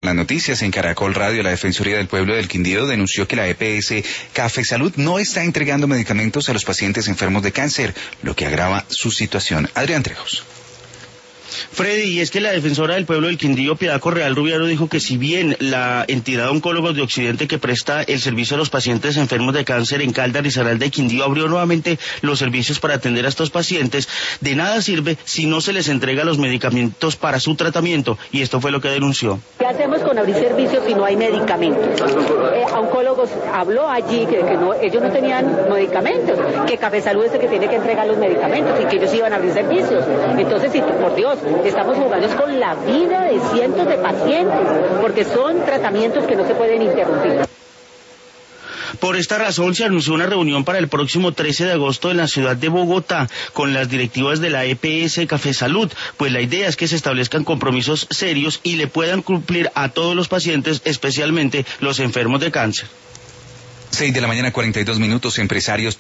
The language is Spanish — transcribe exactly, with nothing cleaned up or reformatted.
Las noticias en Caracol Radio, la Defensoría del Pueblo del Quindío denunció que la E P S Café Salud no está entregando medicamentos a los pacientes enfermos de cáncer, lo que agrava su situación. Adrián Trejos. Freddy, y es que la defensora del pueblo del Quindío, Piedad Correal Rubiaro, dijo que si bien la entidad Oncólogos de Occidente, que presta el servicio a los pacientes enfermos de cáncer en Caldas, Risaralda y Quindío, abrió nuevamente los servicios para atender a estos pacientes, de nada sirve si no se les entrega los medicamentos para su tratamiento, y esto fue lo que denunció. ¿Qué hacemos con abrir servicios si no hay medicamentos? Eh, Oncólogos habló allí que, que no, ellos no tenían medicamentos, que Café Salud es el que tiene que entregar los medicamentos y que ellos iban a abrir servicios. Entonces, si, por Dios, estamos jugando con la vida de cientos de pacientes, porque son tratamientos que no se pueden interrumpir. Por esta razón se anunció una reunión para el próximo trece de agosto en la ciudad de Bogotá con las directivas de la E P S Café Salud, pues la idea es que se establezcan compromisos serios y le puedan cumplir a todos los pacientes, especialmente los enfermos de cáncer. Seis de la mañana, cuarenta y dos minutos, empresarios